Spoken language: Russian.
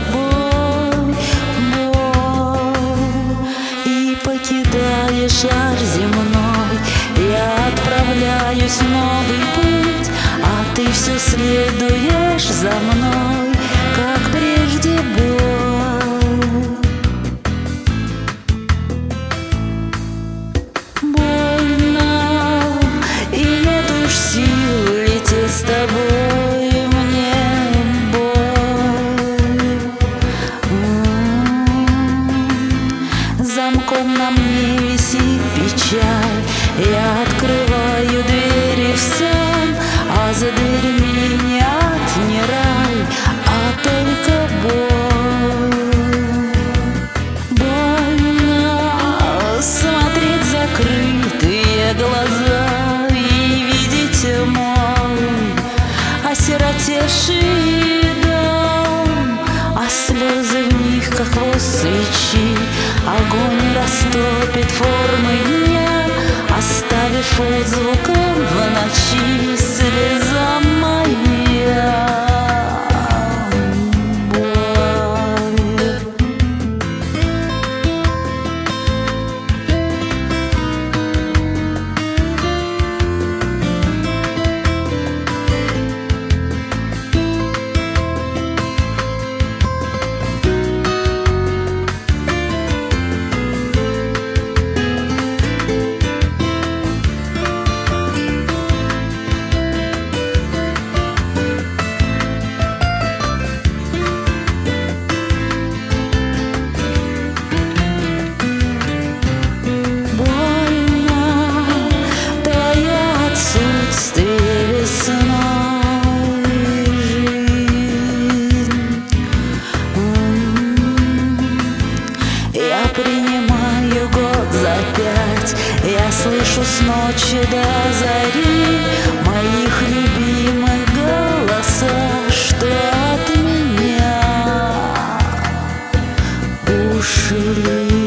тобой боль. И покидая шар земной, я отправляюсь в новый путь, а ты все следуешь за мной, как прежде боль. Больно, и нет уж сил лететь с тобой мне боль. Замком на мне висит печаль, я открываю двери в сон, а за дверьми нет не рай, а только боль. Больно смотреть закрытые глаза и видеть мой осиротевший дом, а слезы в них, как хвост свечи, огонь растопит формы дня, оставив отзвуком в ночи слеза моя. Я принимаю год за 5, я слышу с ночи до зари моих любимых голоса, что от меня ушли.